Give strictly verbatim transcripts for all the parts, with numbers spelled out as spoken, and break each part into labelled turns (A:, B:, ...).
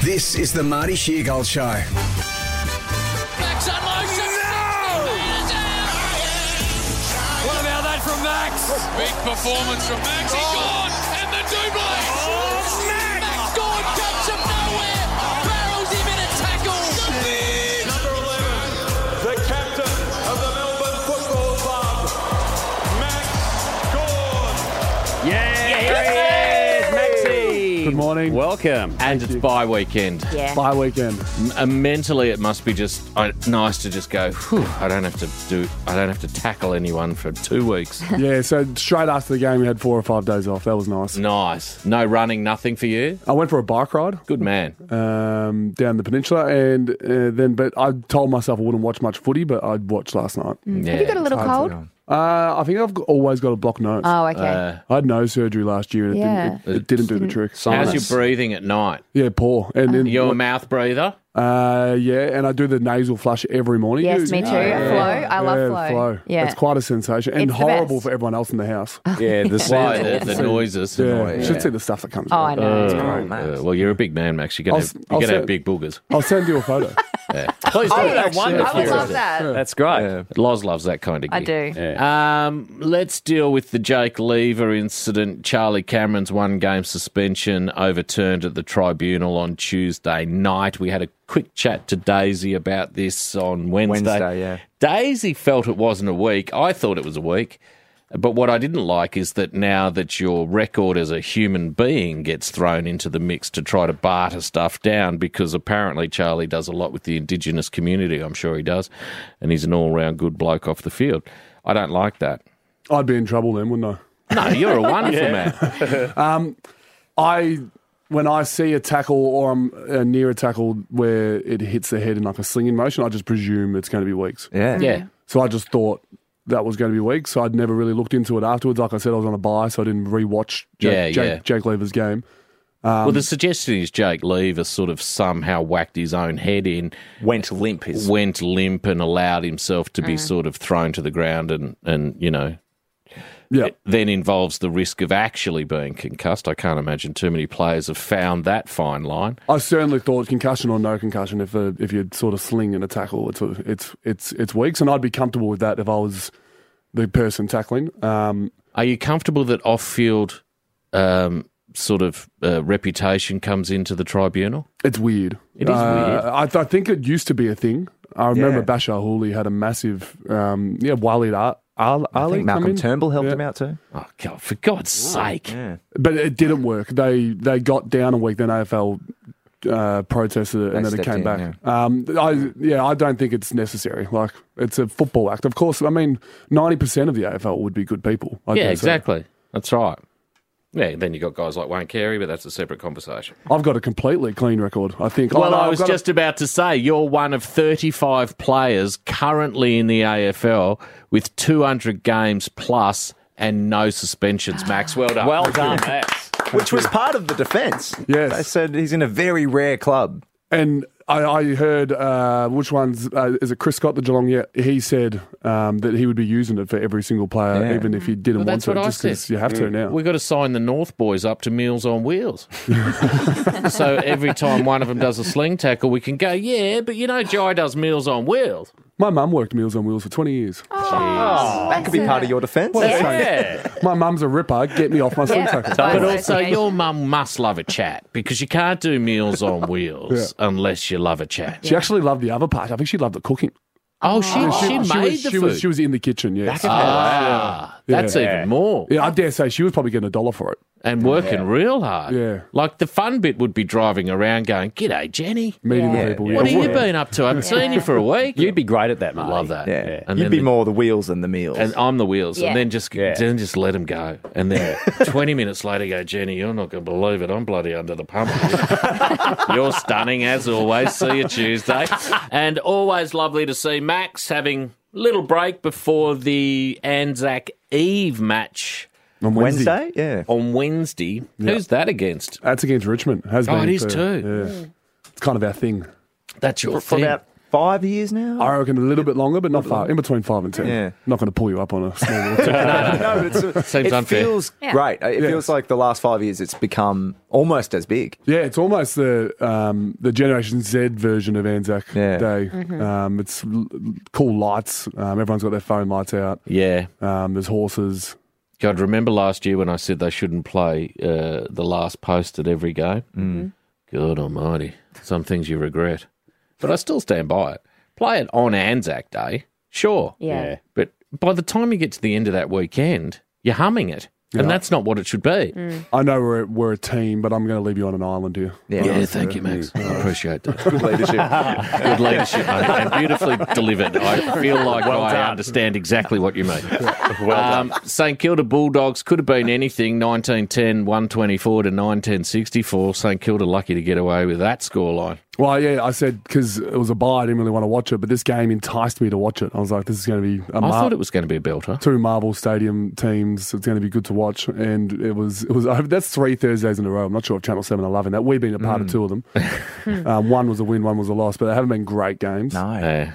A: This is the Marty Sheargold Show.
B: Max unloads it. No! What about that from Max? Big performance from Max. He's gone. And the double. Oh, Max! Max Gawn comes from nowhere. Barrels him in a tackle.
C: Number eleven, the captain of the Melbourne Football Club, Max Gawn.
D: Yeah, here he is, Maxie.
E: Good morning.
D: Welcome.
F: And it's bye weekend.
G: Yeah.
E: Bye weekend.
F: M- mentally, it must be just uh, nice to just go, whew, I don't have to do, I don't have to tackle anyone for two weeks.
E: Yeah, so straight after the game, we had four or five days off. That was nice.
F: Nice. No running, nothing for you?
E: I went for a bike ride
F: Good man.
E: um, down the peninsula, and uh, then, but I told myself I wouldn't watch much footy, but I watched last night.
F: Yeah.
G: Have you got a little cold?
E: Uh, I think I've got- always got a blocked nose.
G: Oh, okay.
F: Uh,
E: I had nose surgery last year, and it,
G: Yeah.
E: didn't, it, it didn't do the trick.
F: How's
D: Sinus.
F: your breathing at night?
E: Yeah, poor. And then,
F: You're a mouth breather?
E: uh, yeah, and I do the nasal flush every morning.
G: Yes, me too. Flow. I love
E: yeah,
G: flow.
E: flow.
G: Yeah.
E: It's quite a sensation, and
G: It's the
E: horrible
G: best.
E: for everyone else in the house.
D: Yeah, the
F: Why?
D: sound.
F: The, the noises.
E: Yeah, you
D: yeah.
E: should see the stuff that comes
G: Oh,
E: out.
G: I know. It's
F: Uh,
G: great.
F: uh, well, you're a big man, Max. You're
E: I'll
F: going
E: s-
F: to
E: I'll
F: have
E: say-
F: big boogers.
E: I'll send you a photo.
F: Yeah. Please do.
G: Oh,
D: I
G: actually,
D: wonder
G: I would
D: if
G: love
D: you're-
G: that.
D: That's great.
E: Yeah.
F: Loz loves that kind of
G: I
F: gig.
G: do.
F: Um, let's deal with the Jake Lever incident. Charlie Cameron's one-game suspension overturned at the tribunal on Tuesday night. We had a quick chat to Daisy about this on Wednesday.
D: Wednesday, yeah.
F: Daisy felt it wasn't a week. I thought it was a week. But what I didn't like is that now that your record as a human being gets thrown into the mix to try to barter stuff down, because apparently Charlie does a lot with the Indigenous community, I'm sure he does, and he's an all-round good bloke off the field. I don't like that.
E: I'd be in trouble then, wouldn't I?
F: No, you're a wonderful man.
E: I when I see a tackle or I'm uh, near a tackle where it hits the head in like a slinging motion, I just presume it's going to be weeks.
D: Yeah.
F: Yeah.
E: So I just thought that was going to be weeks. So I'd never really looked into it afterwards. Like I said, I was on a bye, so I didn't rewatch Jake,
F: Yeah,
E: Jake,
F: yeah.
E: Jake Lever's game.
F: Well, the suggestion is Jake Lever sort of somehow whacked his own head in,
D: Went limp. His
F: went limp and allowed himself to be sort of thrown to the ground and, and you know,
E: Yeah.
F: it then involves the risk of actually being concussed. I can't imagine too many players have found that fine line.
E: I certainly thought concussion or no concussion. If a, if you sort of sling in a tackle, it's a, it's it's it's weeks, and I'd be comfortable with that if I was the person tackling. Um,
F: Are you comfortable that off-field um, sort of uh, reputation comes into the tribunal?
E: It's weird.
F: It is
E: Uh,
F: weird.
E: I, th- I think it used to be a thing. I remember
D: Yeah.
E: Bashar Hooley had a massive, um, yeah, Walid Ar- Al-
D: I
E: Ali
D: think
E: come
D: Malcolm
E: in.
D: Turnbull helped
E: Yeah.
D: him out too.
F: Oh, God, for God's sake.
D: Yeah.
E: But it didn't work. They they got down a week, then A F L uh, protested it, and
D: They
E: then it
D: stepped
E: came
D: in,
E: back. Um, I yeah, I don't think it's necessary. Like it's a football act. Of course, I mean ninety percent of the A F L would be good people. I
F: Yeah,
E: dare say.
F: exactly. That's right. Yeah, then you got guys like Wayne Carey, but that's a separate conversation.
E: I've got a completely clean record. I think.
F: Well,
E: Oh, no,
F: I
E: I've
F: was
E: got a-
F: just about to say, you're one of thirty-five players currently in the A F L with two hundred games plus and no suspensions, Max. Well done.
D: Well done, Max. Which was part of the defence.
E: Yes.
D: They said he's in a very rare club.
E: And I, I heard uh, which one's uh, is it Chris Scott, the Geelong? Yeah, he said um, that he would be using it for every single player,
D: Yeah.
E: even if he didn't
F: Well,
E: want
F: that's
E: to.
F: what I
E: Just 'cause
F: said.
E: you have to now.
F: We've got to sign the North boys up to Meals on Wheels. So every time one of them does a sling tackle, we can go, yeah, but you know Jai does Meals on Wheels.
E: My mum worked Meals on Wheels for twenty years.
G: Oh,
D: That could be part of your defence.
F: Yeah.
E: My mum's a ripper. Get me off my swing tackle.
F: But also, your mum must love a chat because you can't do Meals on Wheels unless you love a chat.
E: She actually loved the other part. I think she loved the cooking.
F: Oh, she, she,
E: she
F: made
E: was,
F: the
E: she
F: food.
E: was she was in the kitchen. Yeah,
F: ah, that's
E: Yeah.
F: even more.
E: yeah. I dare say she was probably getting a dollar for it.
F: And working real hard.
E: Yeah.
F: Like the fun bit would be driving around going, "G'day, Jenny.
E: Meeting
G: Yeah.
E: the people.
F: What
E: yeah.
F: have you been up to? I haven't seen you for a week."
D: You'd be great at that, mate.
F: Love that.
D: Yeah.
F: And
D: You'd
F: then
D: be
F: the-
D: more the wheels than the meals.
F: And I'm the wheels,
G: Yeah.
F: and then just
D: Yeah.
F: then just let them go, and then twenty minutes later, go, Jenny, you're not going to believe it. I'm bloody under the pump. You're stunning as always. See you Tuesday, and always lovely to see Max having a little break before the Anzac Eve match
E: On Wednesday.
D: Wednesday? Yeah.
F: on Wednesday. Who's that against?
E: That's against Richmond. Has
F: Oh,
E: been
F: it is
E: for-
F: too.
E: Yeah. It's kind of our thing.
F: That's your
D: For
F: thing.
D: about five years now.
E: I reckon a little bit longer, but not far. In between five and ten.
D: Yeah.
E: Not going to pull you up on a small little tick.
D: no, but it's,
F: Seems
D: it
F: unfair.
D: feels
G: Yeah.
D: great. It
E: Yeah.
D: feels like the last five years it's become almost as big.
E: Yeah, it's almost the um, the Generation Z version of Anzac
D: Yeah.
E: Day. Um, it's l- cool lights. Um, everyone's got their phone lights out.
F: Yeah.
E: Um, there's horses.
F: God, remember last year when I said they shouldn't play uh, the last post at every game? Mm. God almighty. Some things you regret. But I still stand by it. Play it on Anzac Day, sure.
G: Yeah.
F: But by the time you get to the end of that weekend, you're humming it. And that's not what it should be.
E: I know we're we're a team, but I'm going to leave you on an island here.
D: Yeah,
F: Yeah, thank you, Max. I appreciate that.
D: Good leadership.
F: Good leadership, mate, and beautifully delivered. I feel like I understand exactly what you mean. um, St Kilda Bulldogs could have been anything, nineteen ten, one twenty-four to nineteen sixty-four. St Kilda lucky to get away with that scoreline.
E: Well, yeah, I said because it was a bye, I didn't really want to watch it, but this game enticed me to watch it. I was like, this is going to be a
F: I
E: mar-
F: thought it was going to be a belter.
E: two Marvel Stadium teams. It's going to be good to watch, and it was. It was. That's three Thursdays in a row. I'm not sure if Channel Seven are loving that. We've been a part of two of them. um, one was a win, one was a loss, but they haven't been great games.
D: No.
F: Yeah.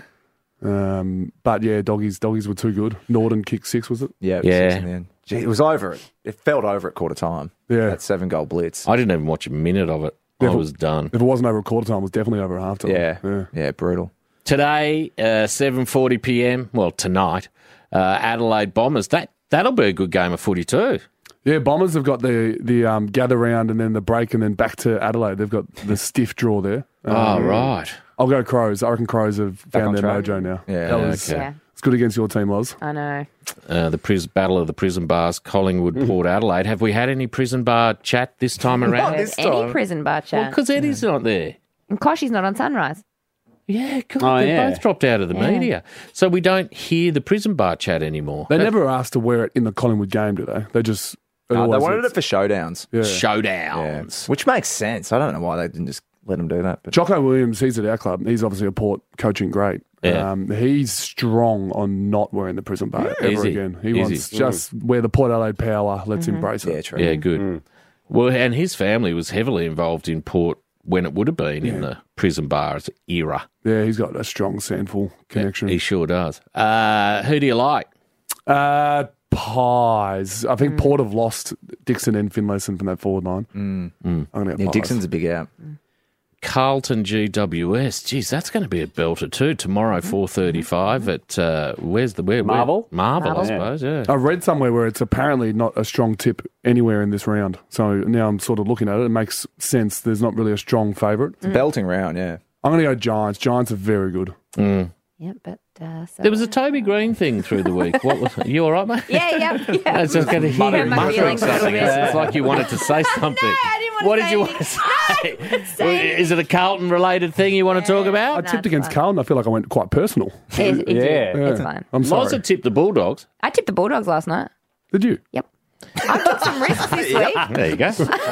E: Um, but yeah, doggies, doggies were too good. Norden kicked six, was it?
D: Yeah, it was
F: Yeah.
D: six in the end. Gee, it was over. It It felt over at quarter time.
E: Yeah.
D: That seven goal blitz.
F: I didn't even watch a minute of it. I
E: Yeah, but-
F: was done.
E: If it wasn't over a quarter time, it was definitely over a half time.
D: Yeah.
E: yeah.
D: Yeah, brutal.
F: Today, uh, seven forty p m, well, tonight, uh, Adelaide Bombers. That, that'll be a good game of footy too.
E: Yeah, Bombers have got the the um, gather round and then the break and then back to Adelaide. They've got the stiff draw there. Um,
F: Oh, right.
E: I'll go Crows. I reckon Crows have
D: on
E: found their
D: track?
E: mojo now.
D: Yeah.
E: that was,
F: Okay.
G: Yeah.
E: It's good against your team, Loz.
G: I know.
F: Uh, the pris- Battle of the Prison Bars, Collingwood, Port Adelaide. Have we had any prison bar chat this time around?
G: Have any prison bar chat.
F: Because Eddie's not there.
G: and Koshy's not on Sunrise.
F: Yeah, God,
H: Oh,
F: they
H: yeah.
F: both dropped out of the
G: Yeah.
F: media. So we don't hear the prison bar chat anymore.
E: They never asked to wear it in the Collingwood game, do they? They just it
D: No, they
E: always
D: wanted
E: is.
D: it for showdowns.
E: Yeah.
F: Showdowns.
D: Yeah. Which makes sense. I don't know why they didn't just let them do that. But
E: Jocko Williams, he's at our club. He's obviously a Port coaching great.
F: Yeah.
E: Um, he's strong on not wearing the prison bar
F: Is
E: ever
F: he?
E: again. He
F: Is
E: wants
F: he?
E: just where the Port Adelaide power lets embrace it.
D: yeah, true.
F: Yeah, good. Well, and his family was heavily involved in Port when it would have been in the prison bars era.
E: Yeah, he's got a strong Sandful connection.
F: He sure does. Uh, who do you like?
E: Uh, Pies. I think Port have lost Dixon and Finlayson from that forward line. I'm going to get
D: Yeah,
E: Pies.
D: Dixon's a big out.
F: Carlton G W S. Geez, that's going to be a belter too. Tomorrow, four thirty-five at uh, where's the where? where-
H: Marvel?
F: Marvel, I
G: Marvel.
F: suppose. Yeah.
E: I read somewhere where it's apparently not a strong tip anywhere in this round. So now I'm sort of looking at it. It makes sense. There's not really a strong favourite.
D: It's a belting round, yeah.
E: I'm going to go Giants. Giants are very good.
G: Yeah, but uh, so
F: There was a Toby Green thing through the week. What was you all right, mate?
G: yeah, yeah, yeah.
F: I was just going to hear
G: Hurt
F: you
G: my
F: muttering
G: feelings a little
F: something.
G: bit.
F: It's like you wanted to say something.
G: I didn't want to
F: What did
G: say
F: you want to
G: anything.
F: say?
G: say
F: Is it a Carlton related thing you want to talk
E: I
F: about?
G: No,
E: tipped
G: it's
E: against
G: fine.
E: Carlton. I feel like I went quite personal.
G: It, it,
H: Yeah.
G: yeah, it's
E: Yeah.
G: fine.
E: I'm sorry.
F: Loza tipped the Bulldogs.
G: I tipped the Bulldogs last night.
E: Did you?
G: Yep. I took some risks this week.
F: There you go.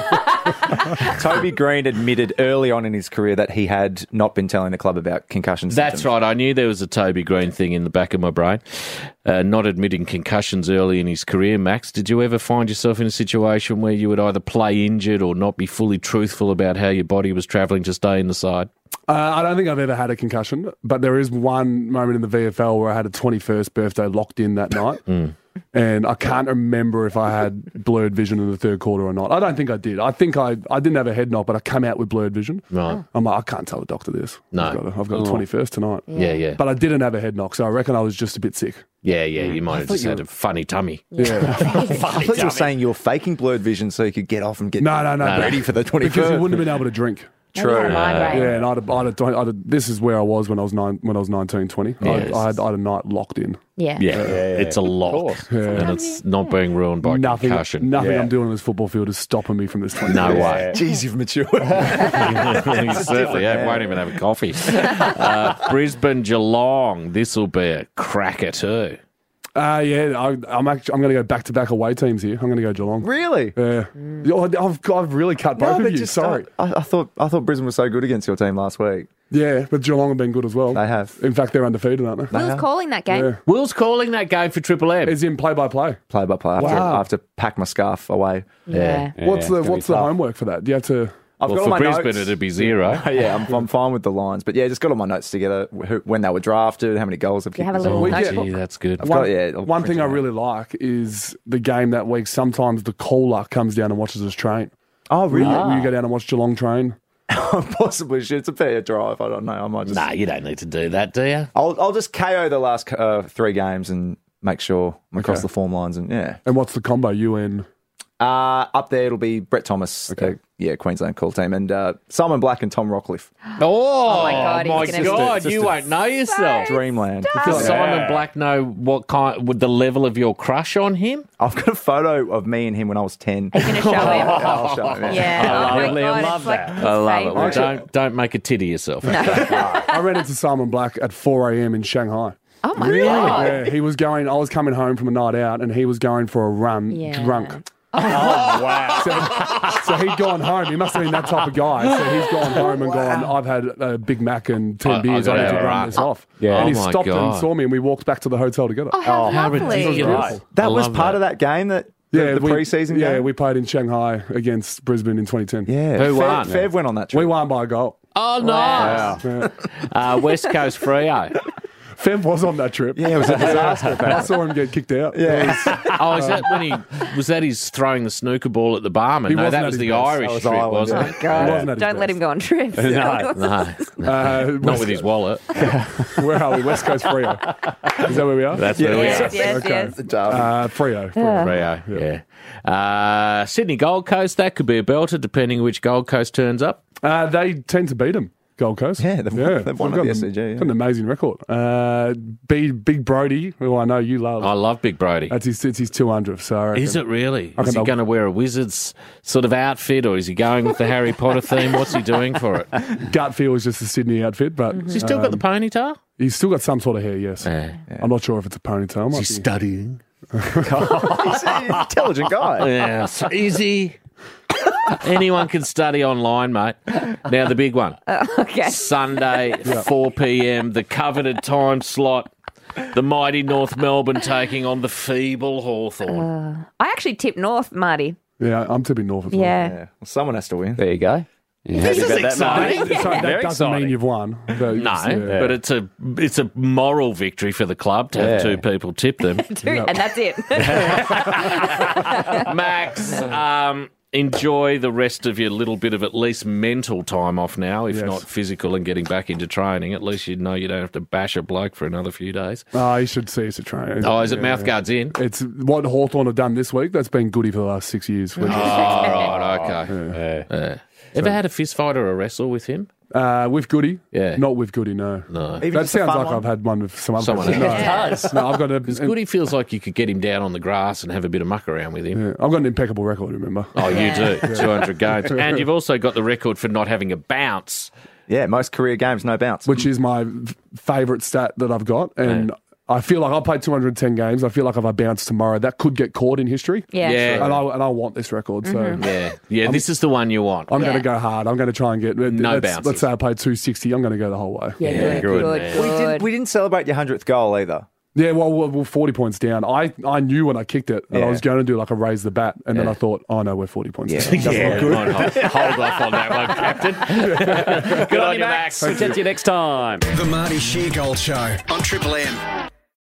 D: Toby Green admitted early on in his career that he had not been telling the club about concussion
F: That's
D: symptoms.
F: right. I knew there was a Toby Green thing in the back of my brain. Uh, not admitting concussions early in his career. Max, did you ever find yourself in a situation where you would either play injured or not be fully truthful about how your body was travelling to stay in the side?
E: Uh, I don't think I've ever had a concussion, but there is one moment in the V F L where I had a twenty-first birthday locked in that night. And I can't remember if I had blurred vision in the third quarter or not. I don't think I did. I think I I didn't have a head knock, but I come out with blurred vision.
F: Right.
E: I'm like, I can't tell the doctor this.
F: No.
E: I've got a, I've got a twenty-first tonight.
F: Yeah, yeah.
E: But I didn't have a head knock, so I reckon I was just a bit sick.
F: Yeah, yeah. You might have
D: thought
F: just
D: you
F: had a funny tummy.
E: Yeah.
D: I thought you were saying you were faking blurred vision so you could get off and get
E: No, no, no.
D: ready for the
E: Because you
D: twenty-first.
E: wouldn't have been able to drink.
G: Maybe I had a migraine.
E: Yeah, and I'd have, I'd have, I'd have, this is where I was when I was nine, when I was nineteen, twenty. I,
F: Yes.
E: I, had, I had a night locked in.
G: Yeah.
F: Yeah, it's a lock. And it's not being ruined by
E: Nothing,
F: concussion.
E: nothing
H: Yeah.
E: I'm doing on this football field is stopping me from this twenty.
F: No way.
D: Jeez, you've matured.
F: You certainly have. Won't even have a coffee. Uh, Brisbane Geelong. This will be a cracker too.
E: Uh, yeah, I, I'm actually, I'm going to go back to back away teams here. I'm going to go Geelong.
D: Really?
E: Yeah, Oh, I've, I've really cut both
D: but
E: of you.
D: just,
E: Sorry.
D: uh, I, I thought I thought Brisbane was so good against your team last week.
E: Yeah, but Geelong have been good as well.
D: They have.
E: In fact, they're undefeated, aren't they?
G: Will's calling that game.
E: Yeah.
F: Will's calling that game for Triple M.
E: It's in play by play.
D: Play by play. I have, to,
E: Wow.
D: I have to pack my scarf away.
G: Yeah.
E: What's
H: it's
E: the
H: gonna
E: What's
H: be
E: the
H: tough.
E: homework for that? Do you have to?
D: I've
F: well,
D: got
F: for
D: all my
F: Brisbane,
D: notes.
F: it'd be zero.
D: yeah, I'm, I'm fine with the lines. But yeah, just got all my notes together. Who, when they were drafted, how many goals have
G: you have a
D: kicked.
G: little
E: We
G: notebook?
E: get-
F: Gee, that's good.
D: I've
E: One,
D: got- yeah, I'll
E: one
D: print
E: thing
D: it
E: I
D: out.
E: really like is the game that week. Sometimes the caller comes down and watches us train.
D: Oh,
E: Will
D: really?
E: you, will you go down and watch Geelong train?
D: Possibly should. It's a fair drive. I don't know. I might just.
F: Nah, you don't need to do that, do you?
D: I'll I'll just K O the last uh, three games and make sure I'm across
E: Okay.
D: the form lines and yeah.
E: And what's the combo? U N.
D: Uh, up there it'll be Brett Thomas, uh, yeah, Queensland call team, and uh, Simon Black and Tom Rockcliffe.
F: Oh,
G: my God, he's
F: my
G: gonna be
F: God,
D: just
F: you
D: a-
F: won't know yourself.
D: Dreamland.
F: Does Simon Black know what kind, with the level of your crush on him?
D: I've got a photo of me and him when I was ten.
G: Are you going to show him?
D: I'll show him.
G: Yeah.
F: I
G: oh
F: love
G: my
F: it.
G: God,
F: I love
G: it's like
F: that.
G: his
F: I love it. Well,
G: favourite.
F: don't don't make a titty yourself.
E: I ran into Simon Black at four a.m. in Shanghai.
G: Oh my God.
E: Yeah, he was going. I was coming home from a night out, and he was going for a run,
G: Yeah.
E: drunk.
F: Oh, wow.
E: So he'd gone home. He must have been that type of guy. So he's gone home and gone, I've had a Big Mac and ten
F: I- I
E: beers. I,
F: gotta
E: need to
F: have a
E: run
F: run.
E: this off.
D: Yeah.
E: And he
F: Oh my
E: stopped
F: God.
E: and saw me, and we walked back to the hotel together.
G: Oh, how
F: How
G: lovely.
F: ridiculous.
D: That
F: I
D: was
F: love
D: part
F: that.
D: of that game that the, the
E: we,
D: preseason
E: Yeah,
D: game.
E: we played in Shanghai against Brisbane in twenty ten.
D: yeah.
F: Who
D: Fev,
F: won?
D: Fev went on that trip.
E: We won by a goal.
F: Oh, nice.
E: Yeah.
F: Uh, West Coast Freo.
E: Fev was on that trip.
D: Yeah, it was a disaster.
E: I saw him get kicked out.
D: Yeah.
F: Oh, is that when he was that his throwing the snooker ball at the barman?
E: He
F: no,
E: wasn't
F: that
E: at
F: was
E: his
F: the
E: best.
F: Irish
D: That was
F: trip,
D: Ireland,
F: wasn't
D: yeah.
F: it?
E: He wasn't at his
G: Don't let
E: best.
G: him go on trips.
F: No, no,
E: Uh,
F: not
E: West-
F: with his wallet.
E: Where are we? West Coast Freo. Is that where we are?
F: That's where we
G: Yes,
F: are.
G: yes,
E: Okay.
G: yes.
E: Uh, Freo. Freo.
F: Freo, yeah. Uh, Sydney Gold Coast, that could be a belter, depending which Gold Coast turns up.
E: Uh, they tend to beat them, Gold Coast.
D: Yeah, they've won- they've won
E: We've
D: at the
E: got
D: S C
E: an-
D: G, yeah.
E: got an amazing record. Uh, Big, Big Brody, who I know you love.
F: I love Big Brody.
E: That's his, it's his two hundredth. So I reckon-
F: Is it really?
E: I
F: Is he
E: reckon
F: going to wear a wizard's sort of outfit, or is he going with the Harry Potter theme? What's he doing for it?
E: Gut feel is just a Sydney outfit, but
F: Has he still got the ponytail?
E: he's still got some sort of hair. Yes,
F: Yeah.
E: I'm not sure if it's a ponytail. Might be.
F: studying?
D: He's an intelligent guy.
F: Yeah, so easy. Anyone can study online, mate. Now the big one.
G: Okay.
F: Sunday, four p.m, the coveted time slot. The mighty North Melbourne taking on the feeble Hawthorn.
G: I actually tipped North, Marty.
E: Yeah, I'm tipping North as well.
G: Yeah.
D: Yeah. Well, someone has to win.
H: There you go.
F: This is exciting.
E: So that
H: Very
E: doesn't mean
H: exciting.
E: you've won. But
F: No,
E: it's, yeah.
F: but it's a it's a moral victory for the club to have
H: Yeah.
F: two people tip them.
G: Dude, and that's it.
F: Max, um, enjoy the rest of your little bit of at least mental time off now, if
E: Yes.
F: not physical and getting back into training. At least you know you don't have to bash a bloke for another few days.
E: Oh, you should see us at training.
F: Oh, is it
E: Yeah.
F: mouthguards in?
E: It's what Hawthorn have done this week. That's been goody for the last six years.
F: Oh, right, okay. Yeah. Ever had a fist fight or a wrestle with him?
E: Uh, with Goody?
F: Yeah.
E: Not with Goody, no.
F: No.
D: Even
E: That
D: just a
E: sounds
D: fun
E: like
D: one?
E: I've had one with some other
F: Someone
E: person.
F: else.
E: No, no, I've got a.
F: Because Goody feels like you could get him down on the grass and have a bit of muck around with him.
E: yeah, I've got an impeccable record, remember?
F: Oh, you do. two hundred games. And you've also got the record for not having a bounce.
D: Yeah, most career games, no bounce.
E: Which is my f- favourite stat that I've got. And I feel like I played two hundred ten games. I feel like if I bounce tomorrow, that could get caught in history.
G: Yeah.
F: Yeah.
E: And I, and I want this record. So
F: Yeah. Yeah, this is the one you want.
E: I'm
G: Yeah.
E: going to go hard. I'm going to try and get.
F: No
E: let's,
F: bounces.
E: let's say I played two sixty. I'm going to go the whole way.
G: Yeah,
F: Yeah,
G: good,
F: good,
G: good,
F: man.
G: good.
D: we, didn't, we didn't celebrate your hundredth goal either.
E: Yeah, well, well, well, forty points down. I, I knew when I kicked it that I
D: Yeah.
E: was going to do like a raise the bat, and then
F: Yeah.
E: I thought, oh no, we're forty points
D: Yeah.
E: down. That's
F: Yeah,
E: not good.
F: might hold, hold off on that one, Captain. Good on you, Max.
H: Catch you next time.
A: The Marty Sheargold Show on Triple M.